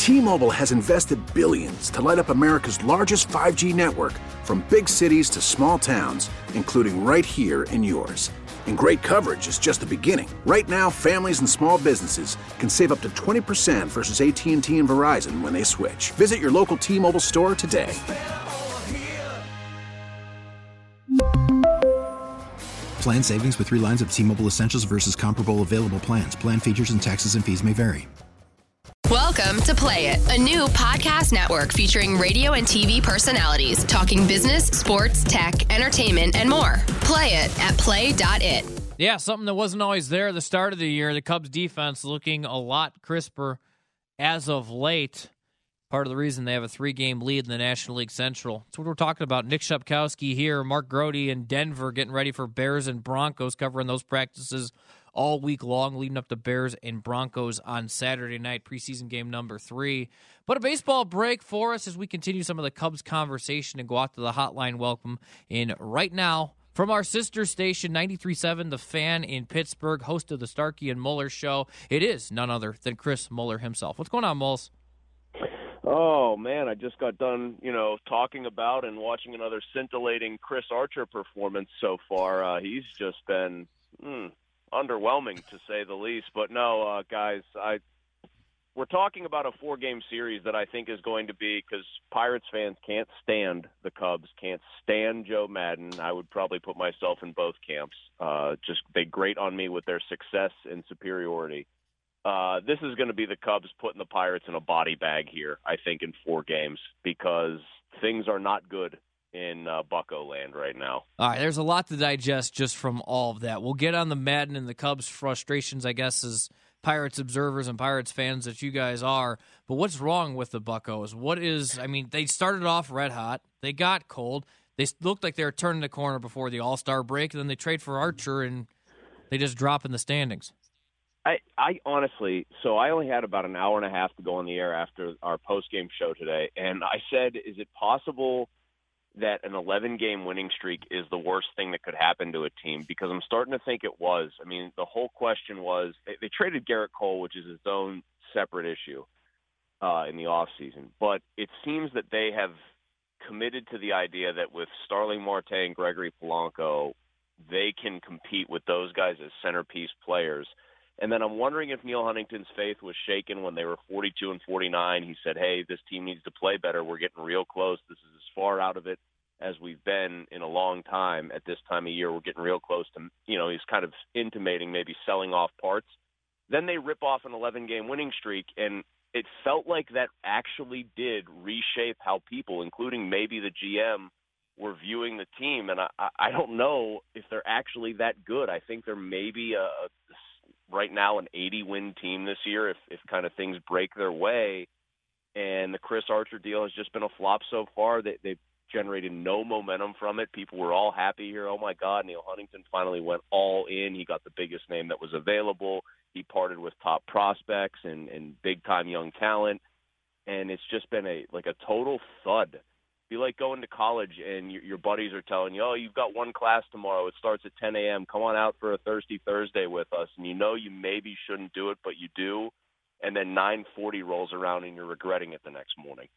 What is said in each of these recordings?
T-Mobile has invested billions to light up America's largest 5G network, from big cities to small towns, including right here in yours. And great coverage is just the beginning. Right now, families and small businesses can save up to 20% versus AT&T and Verizon when they switch. Visit your local T-Mobile store today. Plan savings with 3 lines of T-Mobile Essentials versus comparable available plans. Plan features and taxes and fees may vary. Welcome to Play It, a new podcast network featuring radio and TV personalities talking business, sports, tech, entertainment, and more. Play it at play.it. Yeah, something that wasn't always there at the start of the year. The Cubs defense looking a lot crisper as of late. Part of the reason they have a 3-game lead in the National League Central. That's what we're talking about. Nick Shepkowski here, Mark Grode in Denver, getting ready for Bears and Broncos, covering those practices all week long, leading up to Bears and Broncos on Saturday night, preseason game number 3. But a baseball break for us as we continue some of the Cubs conversation and go out to the hotline welcome in right now from our sister station, 93.7 The Fan in Pittsburgh, host of the Starkey and Muller Show. It is none other than Chris Muller himself. What's going on, Mulls? Oh, man, I just got done, talking about and watching another scintillating Chris Archer performance so far. He's just been underwhelming, to say the least. But no, guys, we're talking about a 4-game series that I think is going to be, because Pirates fans can't stand the Cubs, can't stand Joe Madden. I would probably put myself in both camps. They grate on me with their success and superiority. This is going to be the Cubs putting the Pirates in a body bag here, I think, in 4 games, because things are not good in Bucco land right now. All right, there's a lot to digest just from all of that. We'll get on the Madden and the Cubs' frustrations, I guess, as Pirates observers and Pirates fans that you guys are. But what's wrong with the Buccos? They started off red hot. They got cold. They looked like they were turning the corner before the All-Star break, and then they trade for Archer, and they just drop in the standings. I honestly, so I only had about an hour and a half to go on the air after our post-game show today, and I said, is it possible that an 11-game winning streak is the worst thing that could happen to a team? Because I'm starting to think it was. I mean, the whole question was, they traded Garrett Cole, which is his own separate issue in the offseason, but it seems that they have committed to the idea that with Starling Marte and Gregory Polanco, they can compete with those guys as centerpiece players. And then I'm wondering if Neil Huntington's faith was shaken when they were 42 and 49. He said, hey, this team needs to play better. We're getting real close. This is as far out of it as we've been in a long time at this time of year. We're getting real close to, he's kind of intimating maybe selling off parts. Then they rip off an 11-game winning streak, and it felt like that actually did reshape how people, including maybe the GM, were viewing the team. And I don't know if they're actually that good. I think they're maybe right now an 80-win team this year if kind of things break their way. And the Chris Archer deal has just been a flop so far. They've generated no momentum from it. People were all happy here. Oh, my God, Neil Huntington finally went all in. He got the biggest name that was available. He parted with top prospects and big-time young talent. And it's just been a total thud. Be like going to college and your buddies are telling you, oh, you've got one class tomorrow. It starts at 10 a.m. Come on out for a Thirsty Thursday with us. And you maybe shouldn't do it, but you do. And then 9:40 rolls around and you're regretting it the next morning.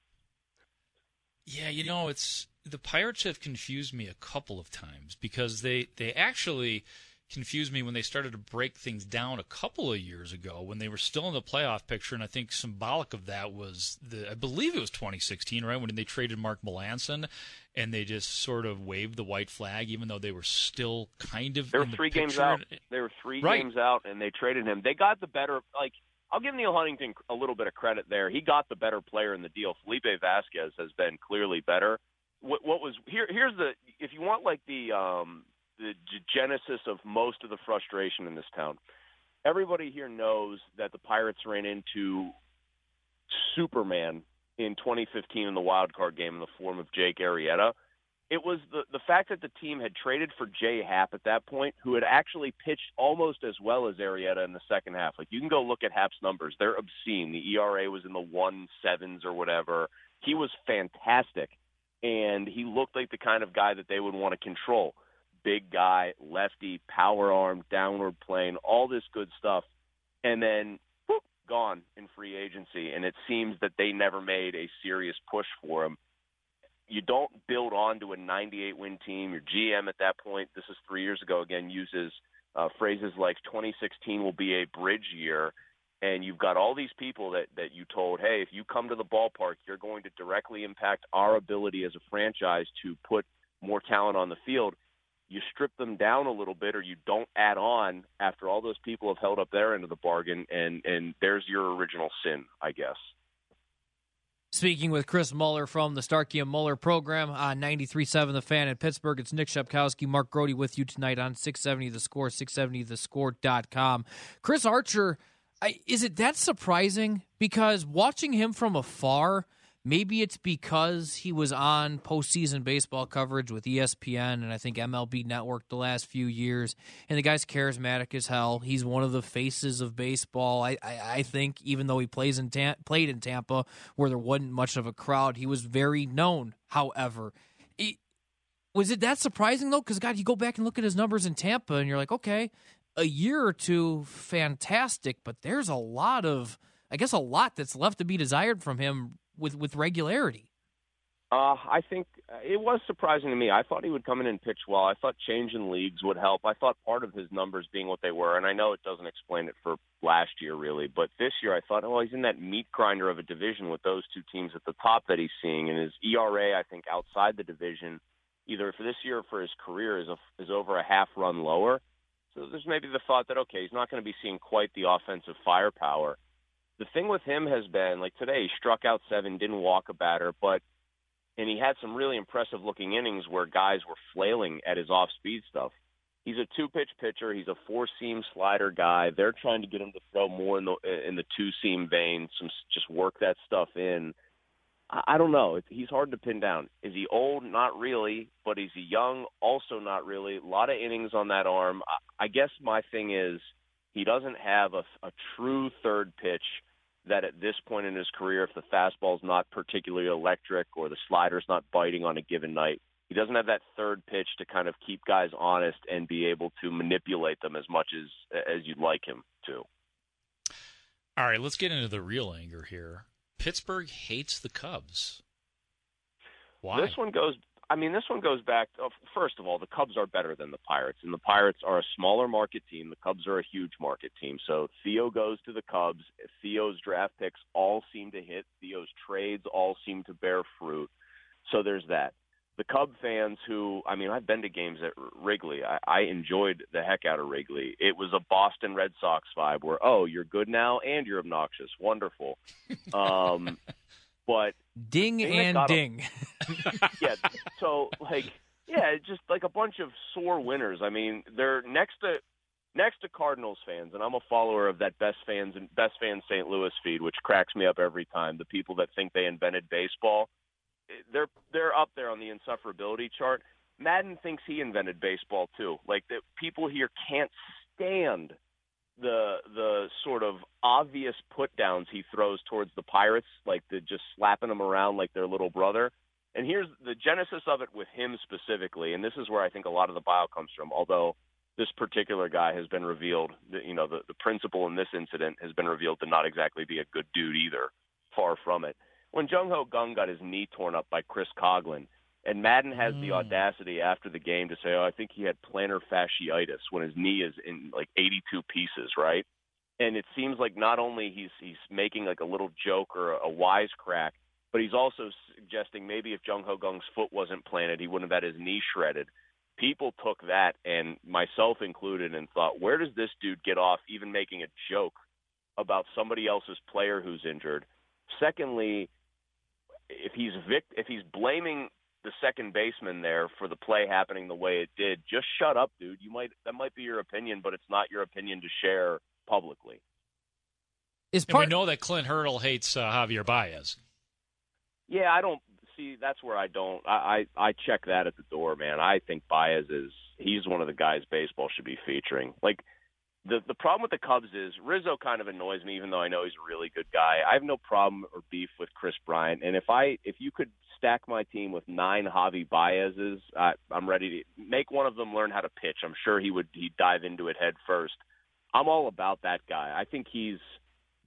Yeah, it's the Pirates have confused me a couple of times, because they actually confused me when they started to break things down a couple of years ago when they were still in the playoff picture. And I think symbolic of that was I believe it was 2016, right, when they traded Mark Melancon and they just sort of waved the white flag, even though they were still kind of in the 3 picture. games out. They were 3 games out, and they traded him. They got the better, I'll give Neil Huntington a little bit of credit there. He got the better player in the deal. Felipe Vasquez has been clearly better. What was here's the, if you want the genesis of most of the frustration in this town. Everybody here knows that the Pirates ran into Superman in 2015 in the wild card game in the form of Jake Arrieta. It was the fact that the team had traded for Jay Happ at that point, who had actually pitched almost as well as Arrieta in the second half. You can go look at Happ's numbers. They're obscene. The ERA was in the 1.7s or whatever. He was fantastic, and he looked like the kind of guy that they would want to control. Big guy, lefty, power arm, downward plane, all this good stuff. And then gone in free agency, and it seems that they never made a serious push for him. You don't build on to a 98-win team. Your GM at that point, this is 3 years ago, again, uses phrases like 2016 will be a bridge year, and you've got all these people that you told, hey, if you come to the ballpark, you're going to directly impact our ability as a franchise to put more talent on the field. You strip them down a little bit, or you don't add on after all those people have held up their end of the bargain, and there's your original sin, I guess. Speaking with Chris Muller from the Starkey and Muller program on 93.7 The Fan in Pittsburgh, it's Nick Shepkowski, Mark Grody with you tonight on 670 The Score, 670thescore.com. Chris Archer, is it that surprising? Because watching him from afar, maybe it's because he was on postseason baseball coverage with ESPN and I think MLB Network the last few years, and the guy's charismatic as hell. He's one of the faces of baseball. I think even though he played in Tampa where there wasn't much of a crowd, he was very known. However, was it that surprising though? Because God, you go back and look at his numbers in Tampa, and you're like, okay, a year or two, fantastic, but there's a lot that's left to be desired from him with regularity. I think it was surprising to me. I thought he would come in and pitch well. I thought changing leagues would help. I thought part of his numbers being what they were, and I know it doesn't explain it for last year really, but this year I thought, well, he's in that meat grinder of a division with those two teams at the top that he's seeing, and his ERA, I think, outside the division, either for this year or for his career, is over a half run lower. So there's maybe the thought that, okay, he's not going to be seeing quite the offensive firepower. The thing with him has been, like today, he struck out 7, didn't walk a batter, and he had some really impressive-looking innings where guys were flailing at his off-speed stuff. He's a two-pitch pitcher. He's a four-seam slider guy. They're trying to get him to throw more in the two-seam vein, just work that stuff in. I don't know. He's hard to pin down. Is he old? Not really. But is he young? Also not really. A lot of innings on that arm. I guess my thing is he doesn't have a true third pitch that at this point in his career, if the fastball's not particularly electric or the slider's not biting on a given night, he doesn't have that third pitch to kind of keep guys honest and be able to manipulate them as much as you'd like him to. All right, let's get into the real anger here. Pittsburgh hates the Cubs. Why? This one goes back. First of all, the Cubs are better than the Pirates, and the Pirates are a smaller market team. The Cubs are a huge market team. So Theo goes to the Cubs. Theo's draft picks all seem to hit. Theo's trades all seem to bear fruit. So there's that. The Cub fans who, I've been to games at Wrigley. I enjoyed the heck out of Wrigley. It was a Boston Red Sox vibe where, oh, you're good now and you're obnoxious. Wonderful. But ding and ding. Yeah. So just like a bunch of sore winners. They're next to Cardinals fans, and I'm a follower of that Best Fans St. Louis feed, which cracks me up every time. The people that think they invented baseball. They're up there on the insufferability chart. Madden thinks he invented baseball too. Like the people here can't stand the sort of obvious put downs he throws towards the Pirates, like the just slapping them around like their little brother. And here's the genesis of it with him specifically, and this is where I think a lot of the bile comes from. Although this particular guy has been revealed, the principal in this incident has been revealed to not exactly be a good dude either. Far from it. When Jung-Ho Kang got his knee torn up by Chris Coughlin, and Madden has the audacity after the game to say, I think he had plantar fasciitis when his knee is in like 82 pieces, right? And it seems like not only he's making like a little joke or a wisecrack, but he's also suggesting maybe if Jung-Ho Kang's foot wasn't planted, he wouldn't have had his knee shredded. People took that, and myself included, and thought, where does this dude get off even making a joke about somebody else's player who's injured? Secondly, if he's blaming the second baseman there for the play happening the way it did, just shut up, dude. That might be your opinion, but it's not your opinion to share publicly. And we know that Clint Hurdle hates Javier Baez. Yeah, I don't see. That's where I don't. I check that at the door, man. I think Baez he's one of the guys baseball should be featuring. Like the problem with the Cubs is Rizzo kind of annoys me, even though I know he's a really good guy. I have no problem or beef with Chris Bryant, and if you could stack my team with 9 Javi Baez's, I'm ready to make one of them learn how to pitch. I'm sure he'd dive into it head first. I'm all about that guy. I think he's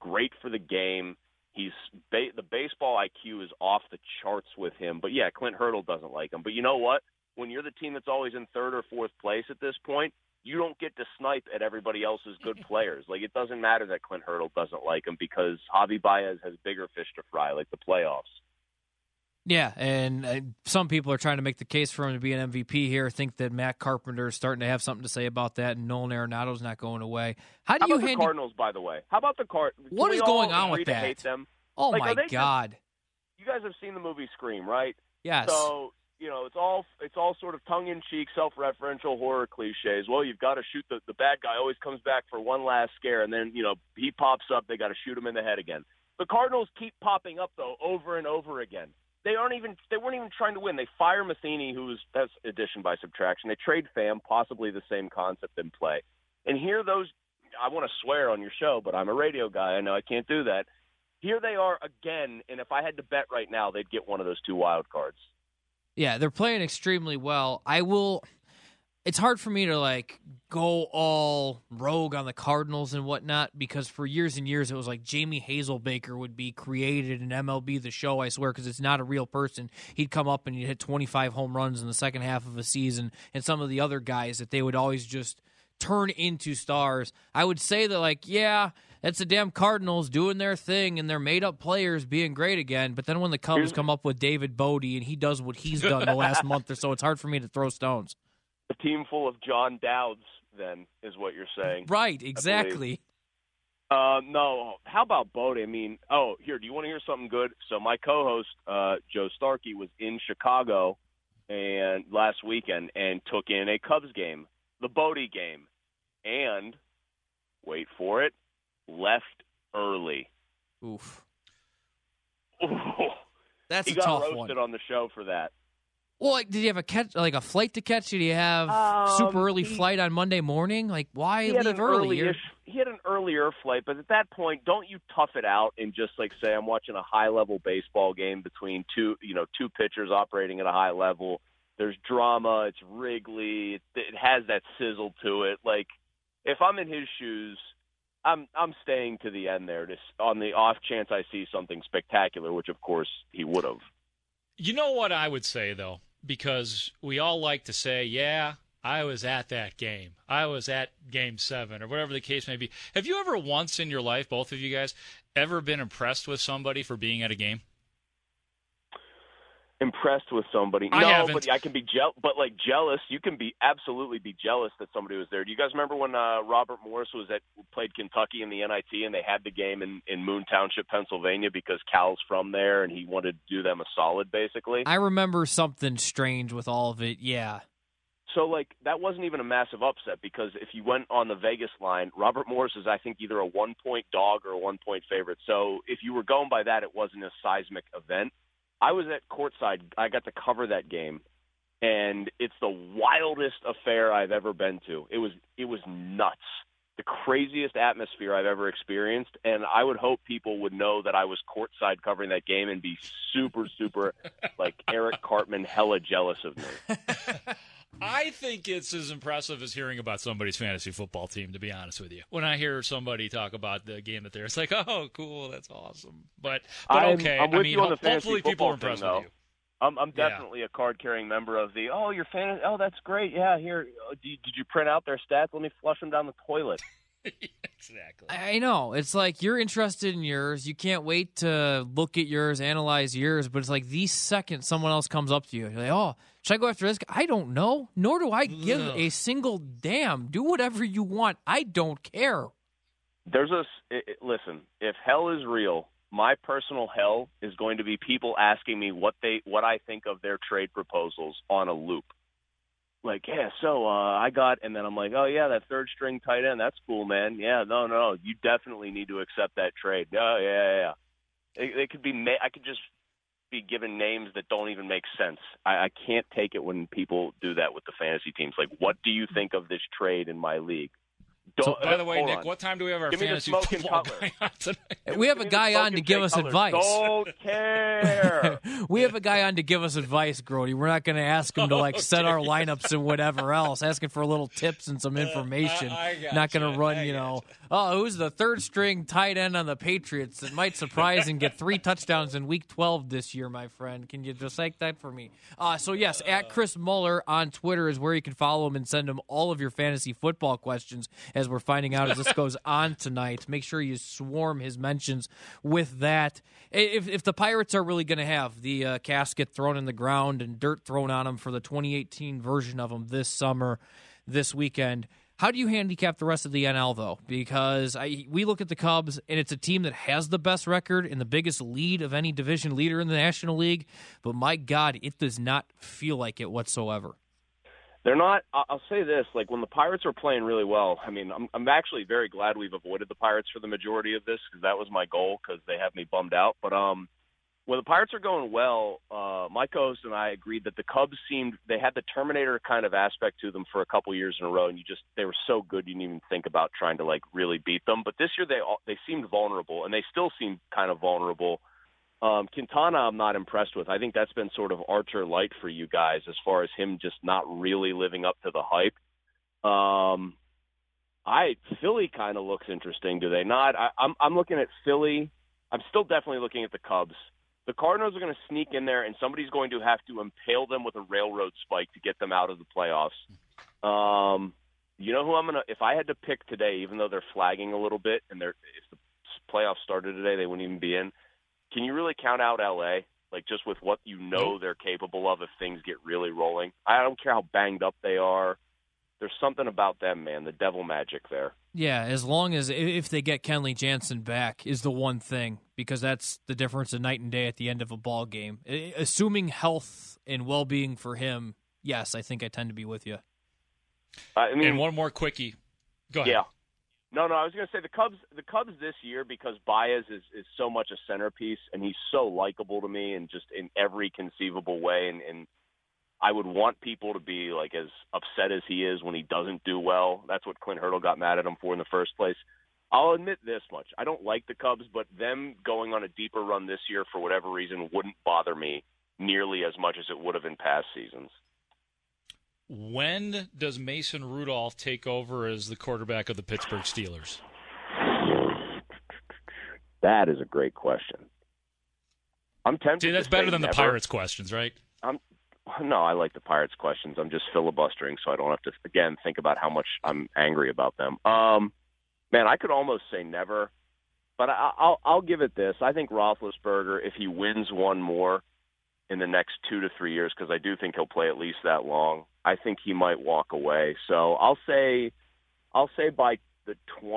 great for the game. The baseball IQ is off the charts with him. But, yeah, Clint Hurdle doesn't like him. But you know what? When you're the team that's always in third or fourth place at this point, you don't get to snipe at everybody else's good players. Like, it doesn't matter that Clint Hurdle doesn't like him because Javi Baez has bigger fish to fry, like the playoffs. Yeah, and some people are trying to make the case for him to be an MVP here. Think that Matt Carpenter is starting to have something to say about that, and Nolan Arenado's not going away. How about the Cardinals, by the way? How about the Cardinals? What is going on with that? Hate them? Oh, my God. You guys have seen the movie Scream, right? Yes. So, it's all sort of tongue-in-cheek, self-referential horror cliches. Well, you've got to shoot the bad guy always comes back for one last scare, and then, he pops up, they got to shoot him in the head again. The Cardinals keep popping up, though, over and over again. They weren't even trying to win. They fire Matheny, that's addition by subtraction. They trade Pham, possibly the same concept in play. And here I want to swear on your show, but I'm a radio guy. I know I can't do that. Here they are again, and if I had to bet right now, they'd get one of those two wild cards. Yeah, they're playing extremely well. It's hard for me to go all rogue on the Cardinals and whatnot because for years and years it was like Jamie Hazelbaker would be created in MLB The Show, I swear, because it's not a real person. He'd come up and he'd hit 25 home runs in the second half of a season, and some of the other guys that they would always just turn into stars. I would say that, that's the damn Cardinals doing their thing and their made-up players being great again, but then when the Cubs come up with David Bodie and he does what he's done the last month or so, it's hard for me to throw stones. A team full of John Dowds, then, is what you're saying. Right, exactly. No, how about Bodie? Here, do you want to hear something good? So my co-host, Joe Starkey, was in Chicago and last weekend and took in a Cubs game, the Bodie game, and, wait for it, left early. Oof. Ooh. That's a tough one. He got roasted on the show for that. Well, did he have a flight to catch? Did he have super early flight on Monday morning? Why leave early? He had an earlier flight, but at that point, don't you tough it out and just say I'm watching a high-level baseball game between two pitchers operating at a high level. There's drama. It's Wrigley. It has that sizzle to it. If I'm in his shoes, I'm staying to the end there, just on the off chance I see something spectacular, which of course he would have. You know what I would say though? Because we all like to say, yeah, I was at that game. I was at Game 7 or whatever the case may be. Have you ever once in your life, both of you guys, ever been impressed with somebody for being at a game? Impressed with somebody? I haven't. But I can be jealous. You can absolutely be jealous that somebody was there. Do you guys remember when Robert Morris played Kentucky in the NIT and they had the game in Moon Township, Pennsylvania because Cal's from there and he wanted to do them a solid, basically? I remember something strange with all of it, yeah. So, that wasn't even a massive upset because if you went on the Vegas line, Robert Morris is, I think, either a 1-point dog or a 1-point favorite. So if you were going by that, it wasn't a seismic event. I was at courtside. I got to cover that game, and it's the wildest affair I've ever been to. It was nuts, the craziest atmosphere I've ever experienced, and I would hope people would know that I was courtside covering that game and be super, super, Eric Cartman, hella jealous of me. I think it's as impressive as hearing about somebody's fantasy football team, to be honest with you. When I hear somebody talk about the game that they're, it's oh, cool, that's awesome. But okay, I'm with you on the hopefully people are thing, impressed with you. I'm definitely a card-carrying member of the, your fan, that's great, yeah, here, did you print out their stats? Let me flush them down the toilet. Exactly. I know. It's you're interested in yours. You can't wait to look at yours, analyze yours, but it's the second someone else comes up to you, you're like, should I go after this guy? I don't know. Nor do I give a single damn. Do whatever you want. I don't care. Listen, if hell is real, my personal hell is going to be people asking me what I think of their trade proposals on a loop. I got, and then I'm oh yeah, that third string tight end, that's cool, man. Yeah, no, you definitely need to accept that trade. Oh yeah. It could be, I could just be given names that don't even make sense. I can't take it when people do that with the fantasy teams. What do you think of this trade in my league? By the way, hold Nick, on. what time do we have our Give me the fantasy smoking football cutler. guy on tonight? We have a guy on to give us advice. Don't care. We have a guy on to give us advice, Grody. We're not going to ask him to set our lineups and whatever else. Asking for a little tips and some information. Not going to run, who's the third string tight end on the Patriots that might surprise and get 3 touchdowns in Week 12 this year, my friend. Can you just like that for me? So yes, at Chris Muller on Twitter is where you can follow him and send him all of your fantasy football questions, as we're finding out as this goes on tonight. Make sure you swarm his mentions with that. If the Pirates are really going to have the casket thrown in the ground and dirt thrown on them for the 2018 version of them this summer, this weekend, how do you handicap the rest of the NL, though? Because we look at the Cubs, and it's a team that has the best record and the biggest lead of any division leader in the National League, but my God, it does not feel like it whatsoever. They're not. I'll say this: like when the Pirates are playing really well, I mean, I'm actually very glad we've avoided the Pirates for the majority of this because that was my goal because they have me bummed out. But when the Pirates are going well, my co-host and I agreed that the Cubs they had the Terminator kind of aspect to them for a couple years in a row, and they were so good you didn't even think about trying to really beat them. But this year they seemed vulnerable, and they still seem kind of vulnerable. Quintana, I'm not impressed with. I think that's been sort of Archer light for you guys as far as him just not really living up to the hype. Philly kind of looks interesting, do they not? I'm looking at Philly. I'm still definitely looking at the Cubs. The Cardinals are going to sneak in there, and somebody's going to have to impale them with a railroad spike to get them out of the playoffs. You know who I'm going to – if I had to pick today, even though they're flagging a little bit, and if the playoffs started today, they wouldn't even be in. Can you really count out L.A., just with what they're capable of if things get really rolling? I don't care how banged up they are. There's something about them, man, the devil magic there. Yeah, as long as if they get Kenley Jansen back is the one thing, because that's the difference of night and day at the end of a ball game. Assuming health and well-being for him, yes, I think I tend to be with you. And one more quickie. Go ahead. Yeah. No, I was going to say the Cubs this year, because Baez is so much a centerpiece, and he's so likable to me and just in every conceivable way. And I would want people to be as upset as he is when he doesn't do well. That's what Clint Hurdle got mad at him for in the first place. I'll admit this much. I don't like the Cubs, but them going on a deeper run this year for whatever reason wouldn't bother me nearly as much as it would have in past seasons. When does Mason Rudolph take over as the quarterback of the Pittsburgh Steelers? That is a great question. I'm tempted. See, that's better than the Pirates questions, right? No, I like the Pirates questions. I'm just filibustering, so I don't have to, again, think about how much I'm angry about them. Man, I could almost say never, but I'll give it this. I think Roethlisberger, if he wins one more in the next 2 to 3 years, because I do think he'll play at least that long, I think he might walk away. So I'll say by the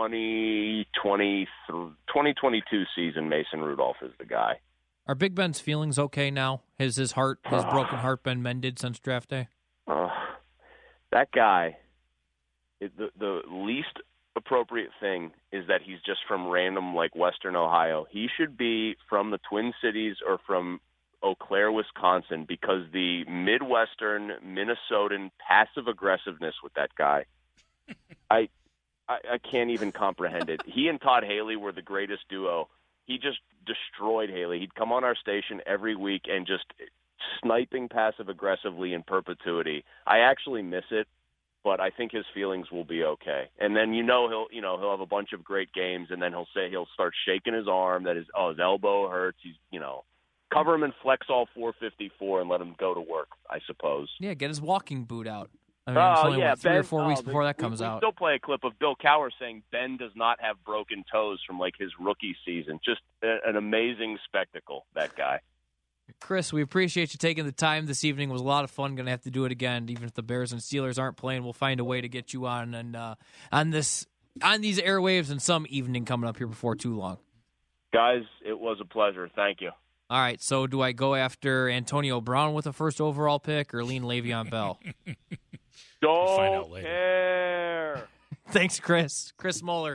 2022 season, Mason Rudolph is the guy. Are Big Ben's feelings okay now? Has his broken heart been mended since draft day? That guy, the least appropriate thing is that he's just from random Western Ohio. He should be from the Twin Cities or from Eau Claire, Wisconsin, because the Midwestern Minnesotan passive aggressiveness with that guy, I can't even comprehend it. He and Todd Haley were the greatest duo. He just destroyed Haley. He'd come on our station every week and just sniping passive aggressively in perpetuity. I actually miss it, but I think his feelings will be okay. And then he'll have a bunch of great games, and then he'll start shaking his arm that his elbow hurts. He's cover him and flex all 454 and let him go to work, I suppose. Yeah, get his walking boot out. I mean, it's only 3 or 4 weeks before that comes out. We still play a clip of Bill Cowher saying Ben does not have broken toes from his rookie season. Just an amazing spectacle, that guy. Chris, we appreciate you taking the time this evening. It was a lot of fun. Going to have to do it again. Even if the Bears and Steelers aren't playing, we'll find a way to get you on and on these airwaves and some evening coming up here before too long. Guys, it was a pleasure. Thank you. All right, so do I go after Antonio Brown with a first overall pick or lean Le'Veon Bell? Don't care. Thanks, Chris. Chris Muller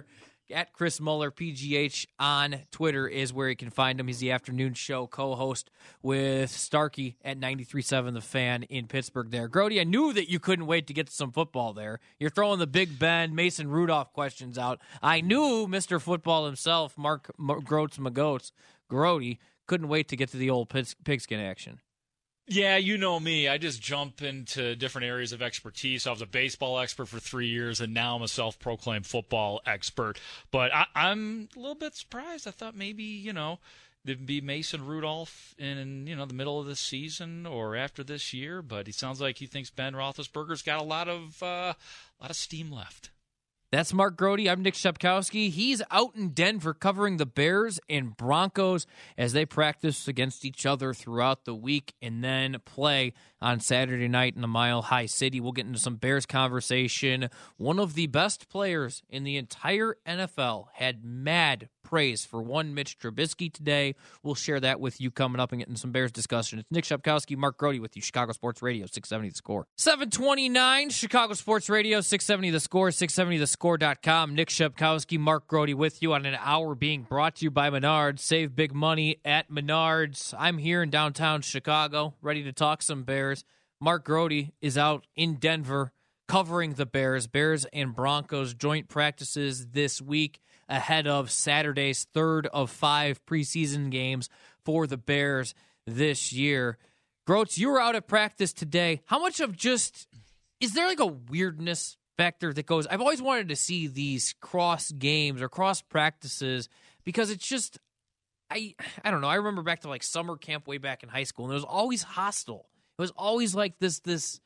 At Chris Muller, PGH on Twitter is where you can find him. He's the afternoon show co-host with Starkey at 93.7 The Fan in Pittsburgh there. Grody, I knew that you couldn't wait to get to some football there. You're throwing the Big Ben, Mason Rudolph questions out. I knew Mr. Football himself, Mark Groats Grody, couldn't wait to get to the old pigskin action. Yeah, you know me. I just jump into different areas of expertise. I was a baseball expert for 3 years, and now I'm a self-proclaimed football expert. But I'm a little bit surprised. I thought maybe, there'd be Mason Rudolph in, the middle of this season or after this year. But he sounds like he thinks Ben Roethlisberger's got a lot of steam left. That's Mark Grody. I'm Nick Shepkowski. He's out in Denver covering the Bears and Broncos as they practice against each other throughout the week and then play on Saturday night in the Mile High City. We'll get into some Bears conversation. One of the best players in the entire NFL had mad praise for one Mitch Trubisky today. We'll share that with you coming up and get into some Bears discussion. It's Nick Shepkowski, Mark Grody with you, Chicago Sports Radio, 670 The Score. 7:29, Chicago Sports Radio, 670 The Score, 670thescore.com. Nick Shepkowski, Mark Grody with you on an hour being brought to you by Menards. Save big money at Menards. I'm here in downtown Chicago, ready to talk some Bears. Mark Grody is out in Denver covering the Bears and Broncos joint practices this week ahead of Saturday's third of 5 preseason games for the Bears this year. Groats, you were out at practice today. How much of is there like a weirdness factor that goes? I've always wanted to see these cross games or cross practices because it's just, I don't know. I remember back to like summer camp way back in high school, and it was always hostile. It was always like this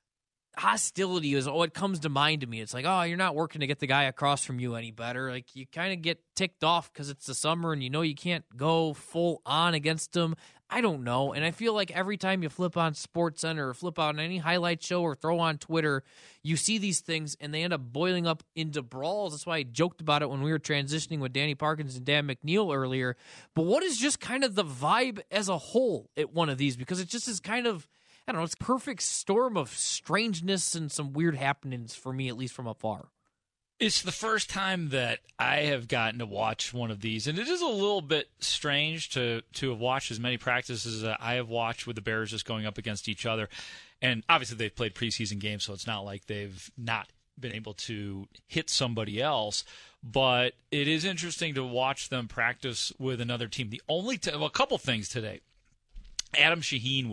hostility is what comes to mind to me. It's like, oh, you're not working to get the guy across from you any better. Like, you kind of get ticked off because it's the summer and you can't go full on against them. I don't know. And I feel like every time you flip on SportsCenter or flip on any highlight show or throw on Twitter, you see these things and they end up boiling up into brawls. That's why I joked about it when we were transitioning with Danny Parkins and Dan McNeil earlier. But what is just kind of the vibe as a whole at one of these? Because it just is kind of, I don't know, it's a perfect storm of strangeness and some weird happenings for me, at least from afar. It's the first time that I have gotten to watch one of these, and it is a little bit strange to have watched as many practices that I have watched with the Bears just going up against each other. And obviously they've played preseason games, so it's not like they've not been able to hit somebody else. But it is interesting to watch them practice with another team. The only a couple things today. Adam Shaheen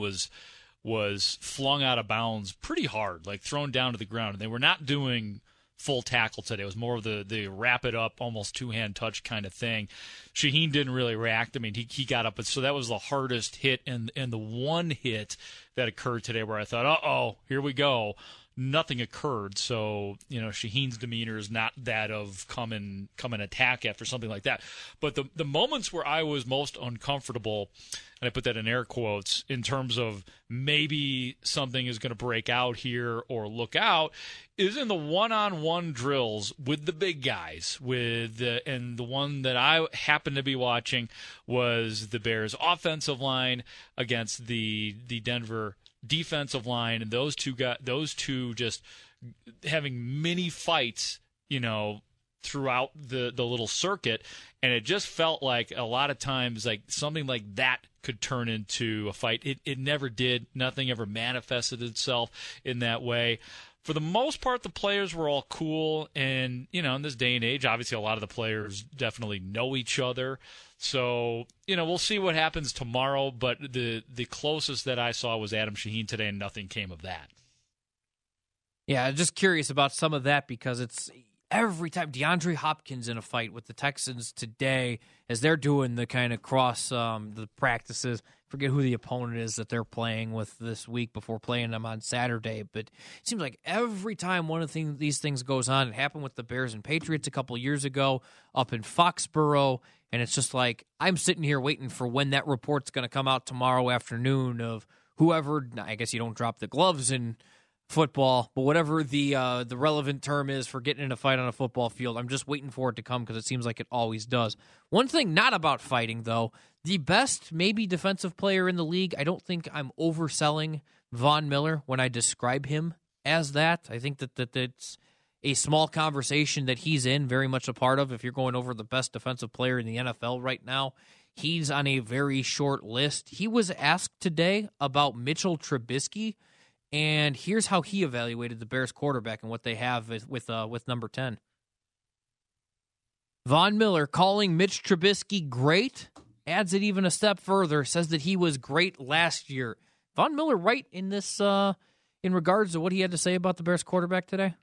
was flung out of bounds pretty hard, like thrown down to the ground. And they were not doing full tackle today. It was more of the wrap it up, almost two-hand touch kind of thing. Shaheen didn't really react. I mean, he got up, so that was the hardest hit. And the one hit that occurred today where I thought, uh-oh, here we go. Nothing occurred, so Shaheen's demeanor is not that of come and attack after something like that. But the moments where I was most uncomfortable, and I put that in air quotes, in terms of maybe something is going to break out here or look out, is in the one-on-one drills with the big guys. And the one that I happened to be watching was the Bears' offensive line against the Denver defensive line, and those two just having mini fights, throughout the little circuit, and it just felt like a lot of times like something like that could turn into a fight. It never did. Nothing ever manifested itself in that way. For the most part, the players were all cool, and in this day and age, obviously a lot of the players definitely know each other. So, we'll see what happens tomorrow, but the closest that I saw was Adam Shaheen today, and nothing came of that. Yeah, just curious about some of that because it's every time DeAndre Hopkins in a fight with the Texans today as they're doing the kind of cross the practices. Forget who the opponent is that they're playing with this week before playing them on Saturday. But it seems like every time one of these things goes on, it happened with the Bears and Patriots a couple years ago up in Foxborough. And it's just like, I'm sitting here waiting for when that report's going to come out tomorrow afternoon of whoever, I guess you don't drop the gloves in football, but whatever the relevant term is for getting in a fight on a football field, I'm just waiting for it to come because it seems like it always does. One thing not about fighting, though, the best maybe defensive player in the league, I don't think I'm overselling Von Miller when I describe him as that. I think that a small conversation that he's in, very much a part of. If you're going over the best defensive player in the NFL right now, he's on a very short list. He was asked today about Mitchell Trubisky, and here's how he evaluated the Bears quarterback and what they have with number 10. Von Miller calling Mitch Trubisky great, adds it even a step further, says that he was great last year. Von Miller right in this in regards to what he had to say about the Bears quarterback today?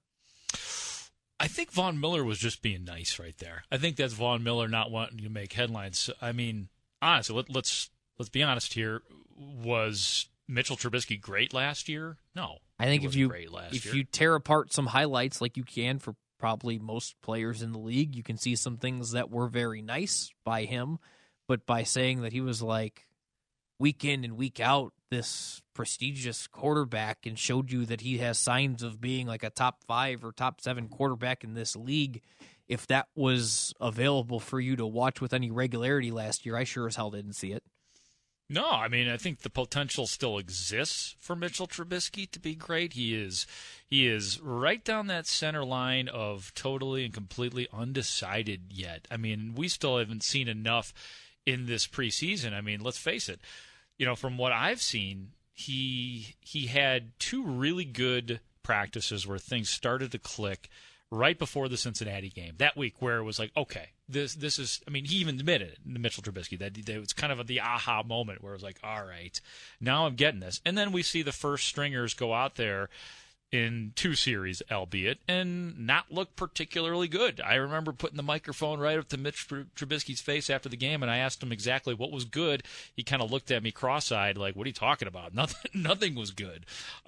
I think Von Miller was just being nice right there. I think that's Von Miller not wanting to make headlines. I mean, honestly, let's be honest here. Was Mitchell Trubisky great last year? No. I think if you tear apart some highlights like you can for probably most players in the league, you can see some things that were very nice by him, but by saying that he was like week in and week out this prestigious quarterback and showed you that he has signs of being like a top 5 or top 7 quarterback in this league, if that was available for you to watch with any regularity last year, I sure as hell didn't see it. No, I mean, I think the potential still exists for Mitchell Trubisky to be great. He is right down that center line of totally and completely undecided yet. I mean, we still haven't seen enough in this preseason. I mean, let's face it. You know, from what I've seen, he had 2 really good practices where things started to click right before the Cincinnati game that week, where it was like, okay, this is. I mean, he even admitted it, Mitchell Trubisky, that it was kind of the aha moment where it was like, all right, now I'm getting this. And then we see the first stringers go out there in 2 series, albeit, and not look particularly good. I remember putting the microphone right up to Mitch Trubisky's face after the game, and I asked him exactly what was good. He kind of looked at me cross-eyed, like, what are you talking about? Nothing was good.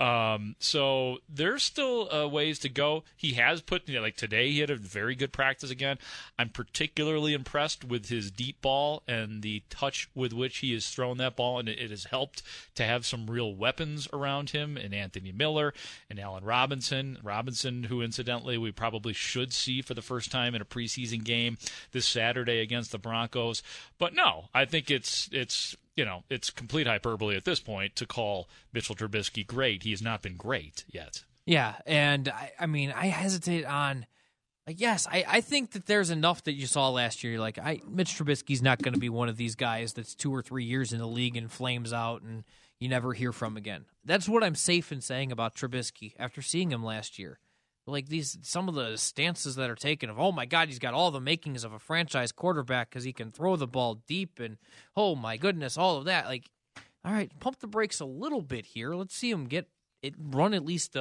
So there's still ways to go. He has put, like today, he had a very good practice again. I'm particularly impressed with his deep ball and the touch with which he has thrown that ball, and it has helped to have some real weapons around him, and Anthony Miller, and Allen Robinson, who incidentally we probably should see for the first time in a preseason game this Saturday against the Broncos. But no, I think it's complete hyperbole at this point to call Mitchell Trubisky great. He has not been great yet. Yeah, and I mean, I hesitate on. Yes, I think that there's enough that you saw last year. Like, Mitch Trubisky's not going to be one of these guys that's 2 or 3 years in the league and flames out and you never hear from again. That's what I'm safe in saying about Trubisky after seeing him last year. Like some of the stances that are taken of, oh my God, he's got all the makings of a franchise quarterback because he can throw the ball deep and, oh my goodness, all of that. Like, all right, pump the brakes a little bit here. Let's see him run at least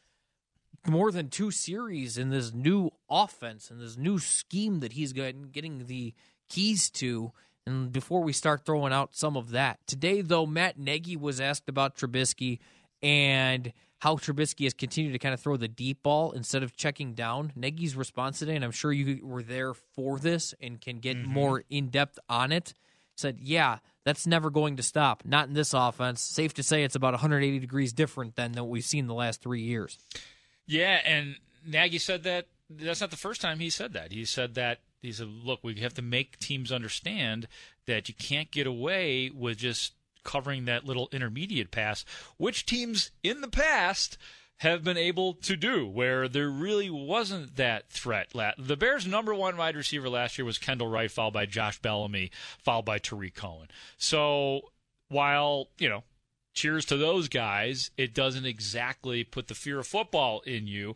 more than 2 series in this new offense and this new scheme that he's getting the keys to. And before we start throwing out some of that. Today, though, Matt Nagy was asked about Trubisky and how Trubisky has continued to kind of throw the deep ball instead of checking down. Nagy's response today, and I'm sure you were there for this and can get more in-depth on it, said, yeah, that's never going to stop. Not in this offense. Safe to say it's about 180 degrees different than what we've seen the last 3 years. Yeah, and Nagy said that. That's not the first time he said that. He said, look, we have to make teams understand that you can't get away with just covering that little intermediate pass, which teams in the past have been able to do, where there really wasn't that threat. The Bears' number 1 wide receiver last year was Kendall Wright, followed by Josh Bellamy, followed by Tariq Cohen. So while, cheers to those guys, it doesn't exactly put the fear of football in you.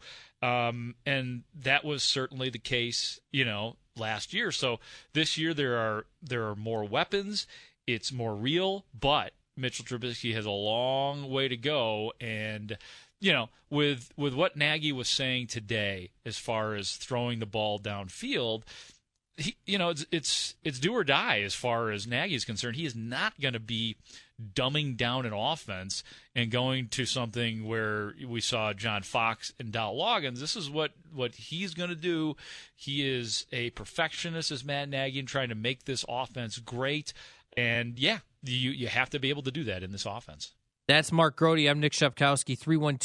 And that was certainly the case, last year. So this year there are more weapons. It's more real, but Mitchell Trubisky has a long way to go. And, with what Nagy was saying today as far as throwing the ball downfield, it's do or die as far as Nagy is concerned. He is not going to be dumbing down an offense and going to something where we saw John Fox and Dowell Loggins. This is what he's going to do. He is a perfectionist, as Matt Nagy, and trying to make this offense great. And, yeah, you have to be able to do that in this offense. That's Mark Grote. I'm Nick Shepkowski.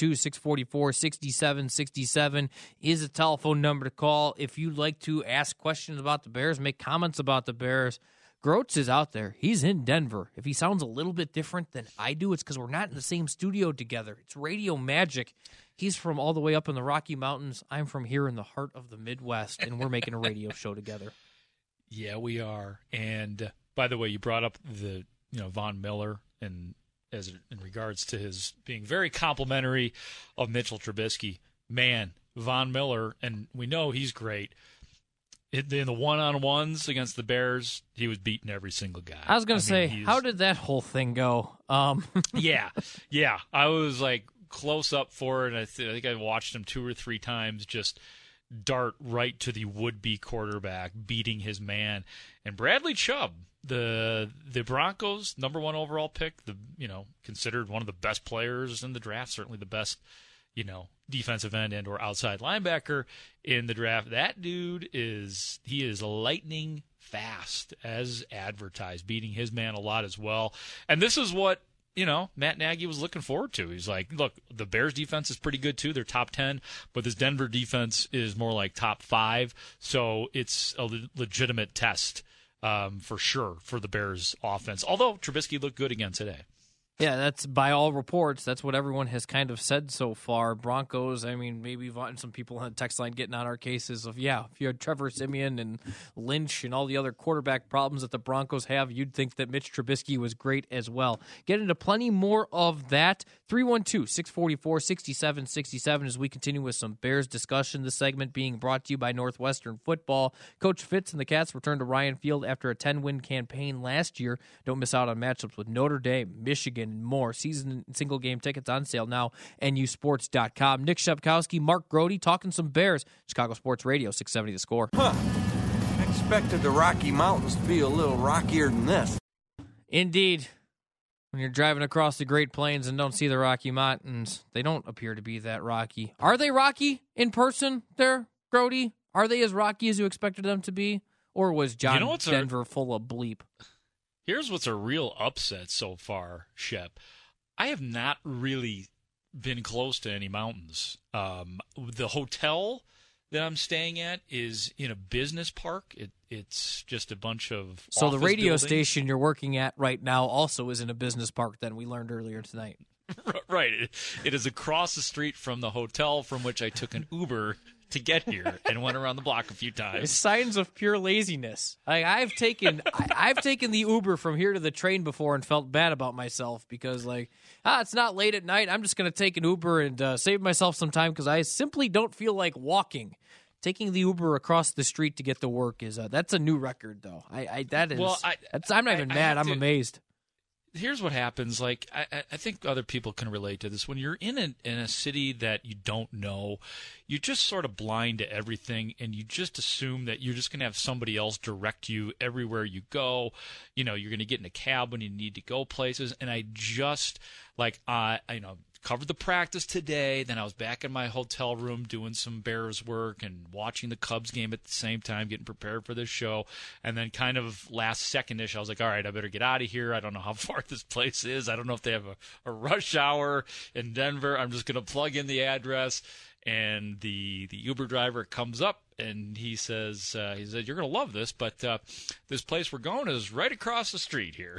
312-644-6767 is a telephone number to call. If you'd like to ask questions about the Bears, make comments about the Bears, Groats is out there. He's in Denver. If he sounds a little bit different than I do, it's because we're not in the same studio together. It's radio magic. He's from all the way up in the Rocky Mountains. I'm from here in the heart of the Midwest, and we're making a radio show together. Yeah, we are. And by the way, you brought up the Von Miller, and in regards to his being very complimentary of Mitchell Trubisky. Man, Von Miller, and we know he's great. In the one-on-ones against the Bears, he was beating every single guy. I was going to say, how did that whole thing go? Yeah. I was like close up for it. And I think I watched him 2 or 3 times just dart right to the would-be quarterback, beating his man. And Bradley Chubb, the Broncos' #1 overall pick, considered one of the best players in the draft, certainly the best, defensive end and or outside linebacker in the draft. That dude is lightning fast as advertised, beating his man a lot as well. And this is what Matt Nagy was looking forward to. He's like, look, the Bears defense is pretty good too. They're top 10, but this Denver defense is more like top 5. So it's a legitimate test for sure for the Bears offense. Although Trubisky looked good again today. Yeah, that's by all reports. That's what everyone has kind of said so far. Broncos, I mean, maybe some people on the text line getting on our cases of, if you had Trevor Siemian and Lynch and all the other quarterback problems that the Broncos have, you'd think that Mitch Trubisky was great as well. Get into plenty more of that. 312-644-6767 as we continue with some Bears discussion. This segment being brought to you by Northwestern Football. Coach Fitz and the Cats return to Ryan Field after a 10-win campaign last year. Don't miss out on matchups with Notre Dame, Michigan, and more. Season and single game tickets on sale now. NUSports.com. Nick Shepkowski, Mark Grody talking some Bears. Chicago Sports Radio, 670 The Score. Expected the Rocky Mountains to be a little rockier than this. Indeed. When you're driving across the Great Plains and don't see the Rocky Mountains, they don't appear to be that rocky. Are they rocky in person there, Grody? Are they as rocky as you expected them to be? Or was John Denver full of bleep? Here's what's a real upset so far, Shep. I have not really been close to any mountains. The hotel that I'm staying at is in a business park. It's just a bunch of So the radio buildings. station you're working at right now also is in a business park then we learned earlier tonight. Right. It is across the street from the hotel from which I took an Uber to get here and went around the block a few times. It's signs of pure laziness. I've taken the Uber from here to the train before and felt bad about myself because it's not late at night. I'm just going to take an Uber and save myself some time because I simply don't feel like walking. Taking the Uber across the street to get to work that's a new record though. I'm not even mad. I'm amazed. Here's what happens. I think other people can relate to this. When you're in a city that you don't know, you're just sort of blind to everything, and you just assume that you're just going to have somebody else direct you everywhere you go. You're going to get in a cab when you need to go places. And I just covered the practice today. Then I was back in my hotel room doing some Bears work and watching the Cubs game at the same time, getting prepared for this show. And then kind of last second-ish, I was like, all right, I better get out of here. I don't know how far this place is. I don't know if they have a rush hour in Denver. I'm just going to plug in the address. And the Uber driver comes up and he says, you're going to love this, but this place we're going is right across the street here.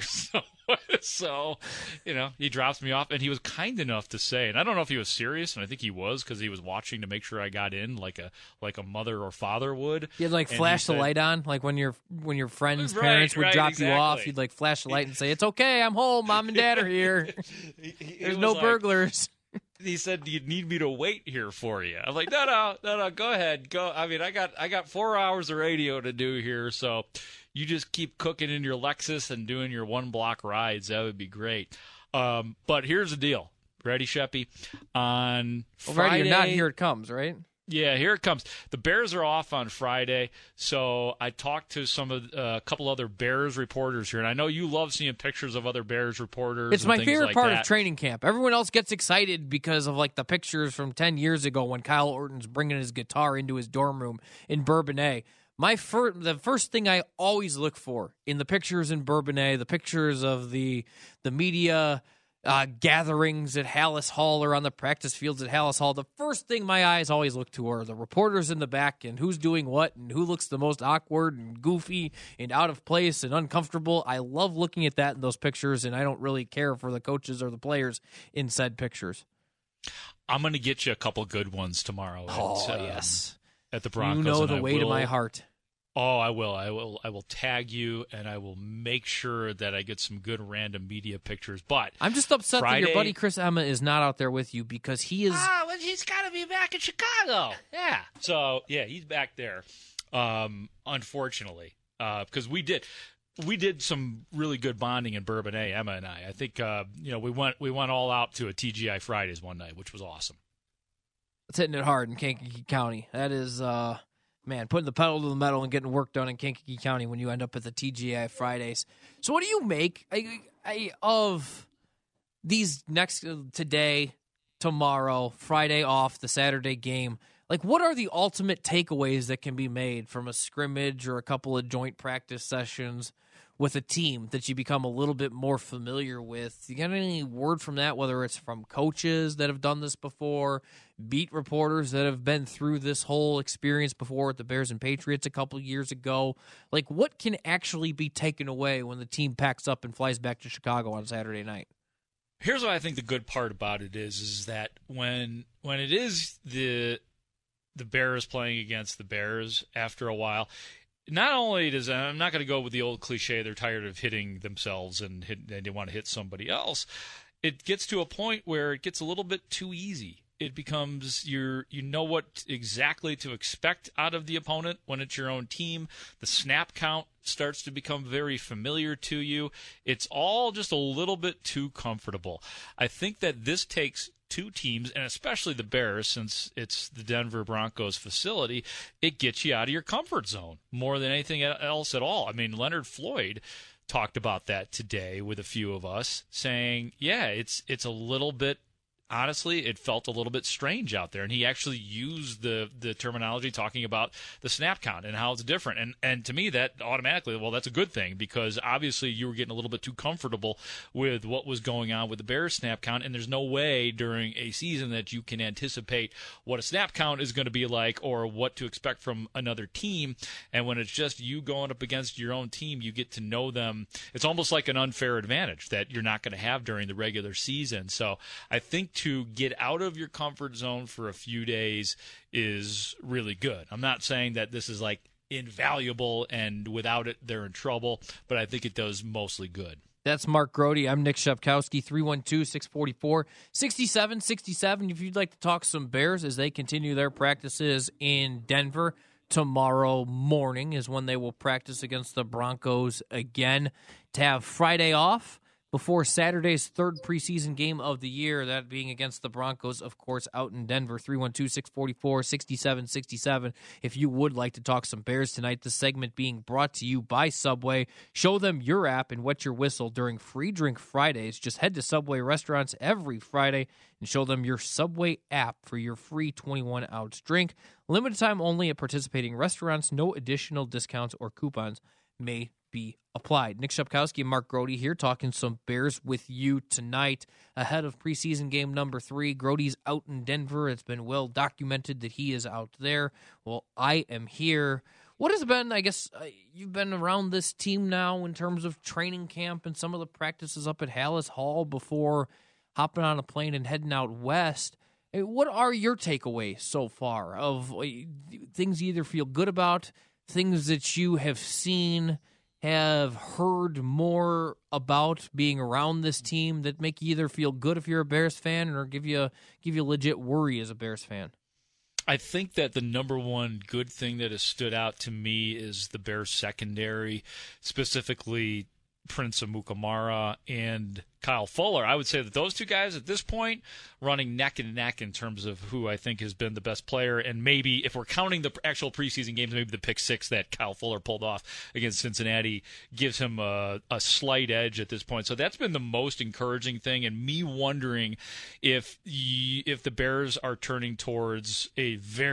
So, he drops me off, and he was kind enough to say, and I don't know if he was serious, and I think he was because he was watching to make sure I got in like a mother or father would. You'd flash the light on, like when your friend's parents would drop you off, you'd flash the light and say, "It's okay, I'm home, Mom and Dad are here. There's no burglars." He said, "Do you need me to wait here for you?" I'm like, no, go ahead. Go. I mean, I got 4 hours of radio to do here, so you just keep cooking in your Lexus and doing your 1-block rides. That would be great. But here's the deal. Ready, Sheppy? On Friday, you're not, here it comes, right? Yeah, here it comes. The Bears are off on Friday, so I talked to a couple other Bears reporters here, and I know you love seeing pictures of other Bears reporters. It's my favorite part of training camp. Everyone else gets excited because of the pictures from 10 years ago when Kyle Orton's bringing his guitar into his dorm room in Bourbonnais. The first thing I always look for in the pictures in Bourbonnais, the pictures of the media gatherings at Hallis Hall or on the practice fields at Hallis Hall, the first thing my eyes always look to are the reporters in the back and who's doing what and who looks the most awkward and goofy and out of place and uncomfortable. I love looking at that in those pictures, and I don't really care for the coaches or the players in said pictures. I'm going to get you a couple good ones tomorrow. Yes. At the Broncos. You know the way to my heart. Oh, I will. I will tag you, and I will make sure that I get some good random media pictures. But I'm just upset that your buddy Chris Emma is not out there with you because he is. Well, he's got to be back in Chicago. Yeah. So yeah, he's back there. Unfortunately, because we did some really good bonding in Bourbonnais, Emma and I. I think we went all out to a TGI Fridays one night, which was awesome. It's hitting it hard in Kankakee County. That is. Man, putting the pedal to the metal and getting work done in Kankakee County when you end up at the TGI Fridays. So what do you make of these next today, tomorrow, Friday off, the Saturday game? Like, what are the ultimate takeaways that can be made from a scrimmage or a couple of joint practice sessions with a team that you become a little bit more familiar with? You got any word from that, whether it's from coaches that have done this before, beat reporters that have been through this whole experience before at the Bears and Patriots a couple years ago? Like, what can actually be taken away when the team packs up and flies back to Chicago on Saturday night? Here's what I think the good part about it is that when it is the Bears playing against the Bears after a while, not only does, I'm not going to go with the old cliche, they're tired of hitting themselves and they want to hit somebody else. It gets to a point where it gets a little bit too easy. It becomes you know what exactly to expect out of the opponent when it's your own team. The snap count starts to become very familiar to you. It's all just a little bit too comfortable. I think that this takes two teams, and especially the Bears, since it's the Denver Broncos facility, it gets you out of your comfort zone more than anything else at all. I mean, Leonard Floyd talked about that today with a few of us, saying, yeah, it's a little bit, honestly, it felt a little bit strange out there. And he actually used the terminology talking about the snap count and how it's different. And to me, that automatically, well, that's a good thing, because obviously you were getting a little bit too comfortable with what was going on with the Bears snap count. And there's no way during a season that you can anticipate what a snap count is going to be like or what to expect from another team. And when it's just you going up against your own team, you get to know them. It's almost like an unfair advantage that you're not going to have during the regular season. So I think to get out of your comfort zone for a few days is really good. I'm not saying that this is like invaluable and without it they're in trouble, but I think it does mostly good. That's Mark Grody. I'm Nick Shepkowski, 312-644-6767. If you'd like to talk some Bears as they continue their practices in Denver, tomorrow morning is when they will practice against the Broncos again. To have Friday off before Saturday's third preseason game of the year, that being against the Broncos, of course, out in Denver, 312-644-6767. If you would like to talk some Bears tonight, the segment being brought to you by Subway. Show them your app and wet your whistle during Free Drink Fridays. Just head to Subway restaurants every Friday and show them your Subway app for your free 21-ounce drink. Limited time only at participating restaurants. No additional discounts or coupons may be applied. Nick Shepkowski and Mark Grody here talking some Bears with you tonight ahead of preseason game number 3. Grody's out in Denver. It's been well documented that he is out there. Well, I am here. What has been, I guess, you've been around this team now in terms of training camp and some of the practices up at Hallis Hall before hopping on a plane and heading out west. What are your takeaways so far of things you either feel good about, things that you have seen, have heard more about being around this team that make you either feel good if you're a Bears fan or give you legit worry as a Bears fan? I think that the number one good thing that has stood out to me is the Bears secondary, specifically Prince Amukamara and Kyle Fuller. I would say that those two guys at this point running neck and neck in terms of who I think has been the best player, and maybe if we're counting the actual preseason games, maybe the pick 6 that Kyle Fuller pulled off against Cincinnati gives him a slight edge at this point. So that's been the most encouraging thing, and me wondering if the Bears are turning towards a very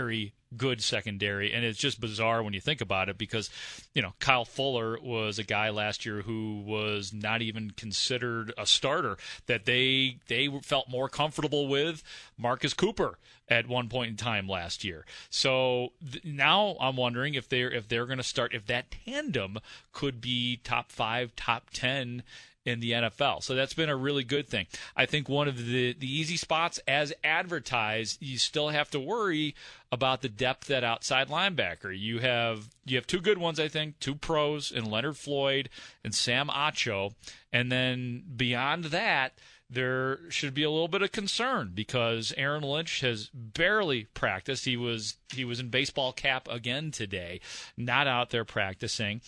good secondary, and it's just bizarre when you think about it because, Kyle Fuller was a guy last year who was not even considered a starter, that they felt more comfortable with Marcus Cooper at one point in time last year. So now I'm wondering if they're going to start, if that tandem could be top 5, top 10 in the NFL. So that's been a really good thing. I think one of the easy spots, as advertised, you still have to worry about the depth at outside linebacker. You have two good ones, I think, 2 pros in Leonard Floyd and Sam Acho. And then beyond that, there should be a little bit of concern because Aaron Lynch has barely practiced. He was in baseball cap again today, not out there practicing.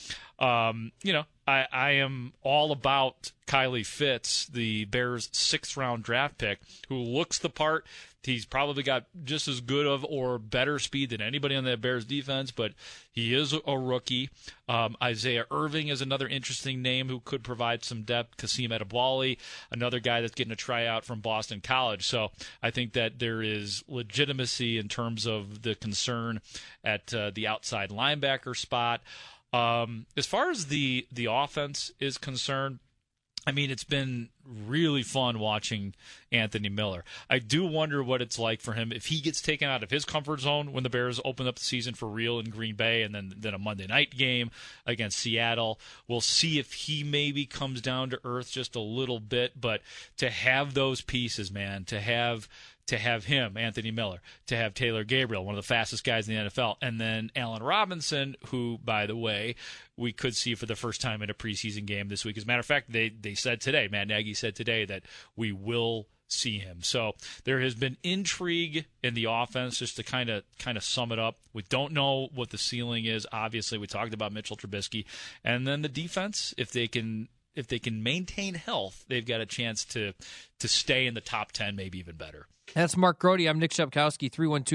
I am all about Kylie Fitz, the Bears' 6th-round draft pick, who looks the part. He's probably got just as good of or better speed than anybody on the Bears defense, but he is a rookie. Isaiah Irving is another interesting name who could provide some depth. Kasim Edebali, another guy that's getting a tryout from Boston College. So I think that there is legitimacy in terms of the concern at the outside linebacker spot. As far as the offense is concerned, I mean, it's been really fun watching Anthony Miller. I do wonder what it's like for him if he gets taken out of his comfort zone when the Bears open up the season for real in Green Bay and then a Monday night game against Seattle. We'll see if he maybe comes down to earth just a little bit, but to have those pieces, man, to have him, Anthony Miller, to have Taylor Gabriel, one of the fastest guys in the NFL, and then Allen Robinson, who, by the way, we could see for the first time in a preseason game this week. As a matter of fact, they said today, Matt Nagy said today, that we will see him. So there has been intrigue in the offense, just to kind of sum it up. We don't know what the ceiling is. Obviously, we talked about Mitchell Trubisky. And then the defense, if they can maintain health, they've got a chance to stay in the top 10, maybe even better. That's Mark Grody. I'm Nick Shepkowski,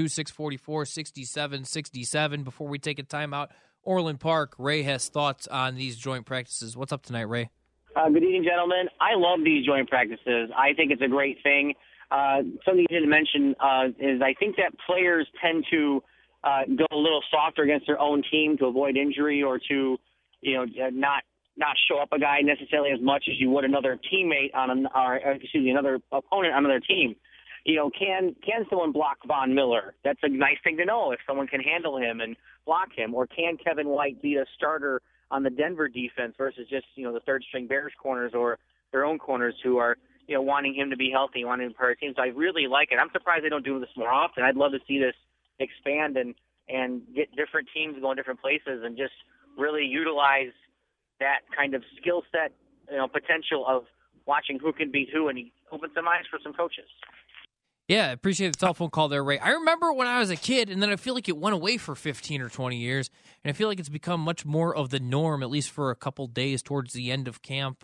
312-644-6767. Before we take a timeout, Orland Park, Ray has thoughts on these joint practices. What's up tonight, Ray? Good evening, gentlemen. I love these joint practices. I think it's a great thing. Something you didn't mention is I think that players tend to go a little softer against their own team to avoid injury or to, not show up a guy necessarily as much as you would another teammate another opponent on another team. Can someone block Von Miller? That's a nice thing to know if someone can handle him and block him. Or can Kevin White be a starter on the Denver defense versus just, the third-string Bears corners or their own corners who are, wanting him to be healthy, wanting him to part of the team. So I really like it. I'm surprised they don't do this more often. I'd love to see this expand and get different teams going different places and just really utilize that kind of skill set, potential of watching who can beat who, and he opens some eyes for some coaches. Yeah, I appreciate the telephone call there, Ray. I remember when I was a kid, and then I feel like it went away for 15 or 20 years, and I feel like it's become much more of the norm, at least for a couple days towards the end of camp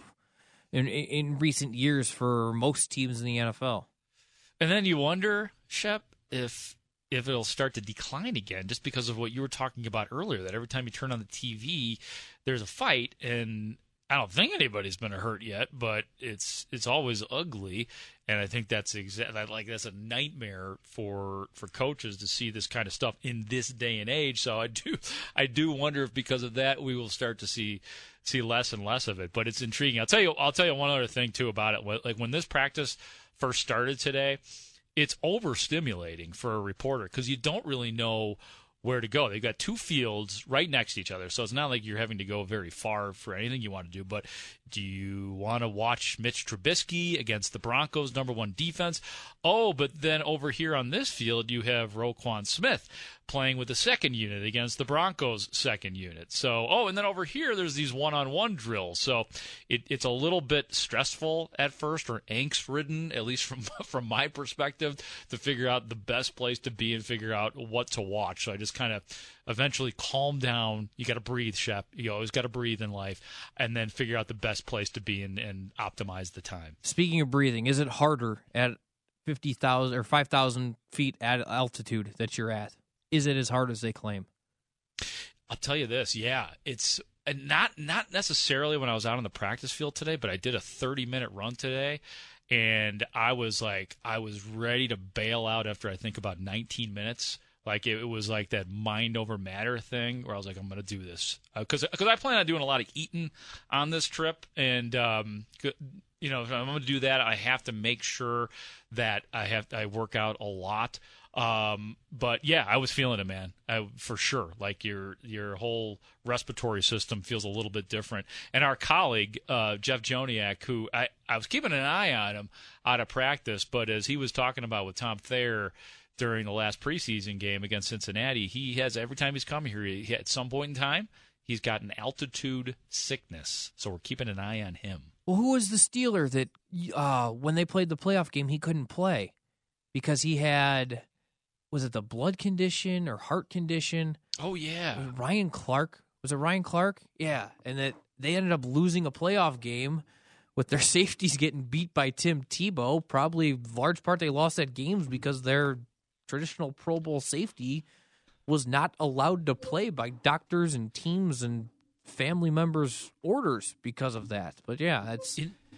in recent years for most teams in the NFL. And then you wonder, Shep, if it'll start to decline again just because of what you were talking about earlier, that every time you turn on the TV, there's a fight, and I don't think anybody's been hurt yet, but it's always ugly, and I think that's that's a nightmare for coaches to see this kind of stuff in this day and age. So I do wonder if because of that we will start to see less and less of it. But it's intriguing. I'll tell you one other thing too about it. Like when this practice first started today, it's overstimulating for a reporter because you don't really know where to go. They've got 2 fields right next to each other, so it's not like you're having to go very far for anything you want to do. But do you want to watch Mitch Trubisky against the Broncos' #1 defense? Oh, but then over here on this field, you have Roquan Smith playing with the 2nd unit against the Broncos' 2nd unit. So, and then over here, there's these one-on-one drills. So it's a little bit stressful at first, or angst-ridden, at least from my perspective, to figure out the best place to be and figure out what to watch. So I just kind of eventually calm down. You got to breathe, Shep. You always got to breathe in life, and then figure out the best place to be and optimize the time. Speaking of breathing, is it harder at 50,000 or 5,000 feet at altitude that you're at? Is it as hard as they claim? I'll tell you this, yeah. It's not necessarily when I was out on the practice field today, but I did a 30-minute run today, and I was ready to bail out after I think about 19 minutes Like it was like that mind over matter thing where I was like, I'm going to do this because I plan on doing a lot of eating on this trip, and if I'm going to do that, I have to make sure that I work out a lot. But yeah, I was feeling it, man. For sure. Like your whole respiratory system feels a little bit different. And our colleague, Jeff Joniak, who I was keeping an eye on him out of practice, but as he was talking about with Tom Thayer during the last preseason game against Cincinnati, he has, every time he's come here, at some point in time, he's got an altitude sickness. So we're keeping an eye on him. Well, who was the Steeler that when they played the playoff game, he couldn't play because he had, was it the blood condition or heart condition? Oh, yeah. Ryan Clark. Was it Ryan Clark? Yeah. And that they ended up losing a playoff game with their safeties getting beat by Tim Tebow. Probably large part they lost that game because their traditional Pro Bowl safety was not allowed to play by doctors and teams and family members' orders because of that. But yeah, that's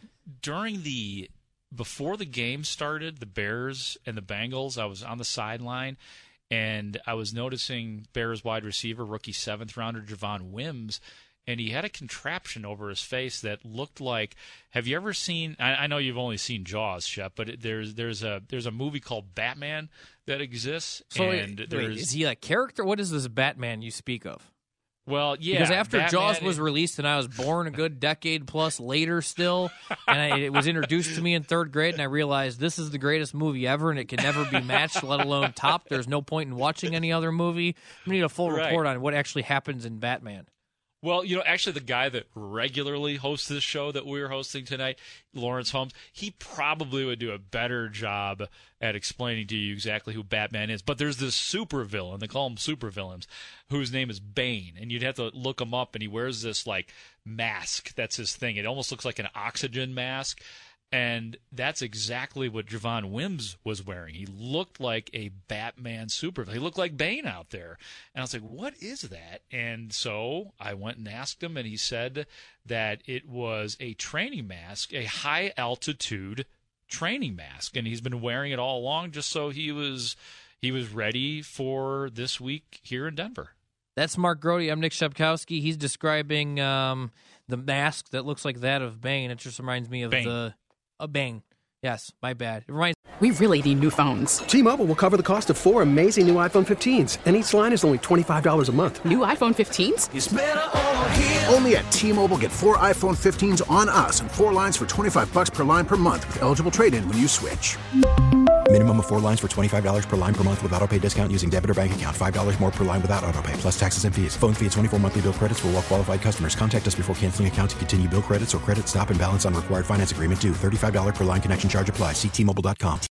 before the game started, the Bears and the Bengals, I was on the sideline and I was noticing Bears wide receiver, rookie 7th rounder Javon Wims, and he had a contraption over his face that looked like, have you ever seen, I know you've only seen Jaws, Shep, but there's a movie called Batman that exists. So is he a character? What is this Batman you speak of? Well, yeah. Because after Batman, Jaws was released and I was born a good decade plus later still, and it was introduced to me in 3rd grade, and I realized this is the greatest movie ever and it can never be matched, let alone topped. There's no point in watching any other movie. We need a full report on what actually happens in Batman. Well, actually the guy that regularly hosts this show that we're hosting tonight, Lawrence Holmes, he probably would do a better job at explaining to you exactly who Batman is. But there's this supervillain, they call him supervillains, whose name is Bane. And you'd have to look him up, and he wears this, like, mask. That's his thing. It almost looks like an oxygen mask. And that's exactly what Javon Wims was wearing. He looked like a Batman supervillain. He looked like Bane out there. And I was like, what is that? And so I went and asked him, and he said that it was a training mask, a high-altitude training mask. And he's been wearing it all along just so he was ready for this week here in Denver. That's Mark Grody. I'm Nick Shepkowski. He's describing the mask that looks like that of Bane. It just reminds me of Bane. Bane. Yes, my bad. It reminds. We really need new phones. T-Mobile will cover the cost of 4 amazing new iPhone 15s, and each line is only $25 a month. New iPhone 15s? It's better over here. Only at T-Mobile, get 4 iPhone 15s on us and 4 lines for $25 per line per month with eligible trade-in when you switch. Minimum of 4 lines for $25 per line per month with autopay discount using debit or bank account. $5 more per line without autopay, plus taxes and fees. Phone fee at 24 monthly bill credits for well-qualified customers. Contact us before canceling account to continue bill credits or credit stop and balance on required finance agreement due. $35 per line connection charge applies. See T-Mobile.com.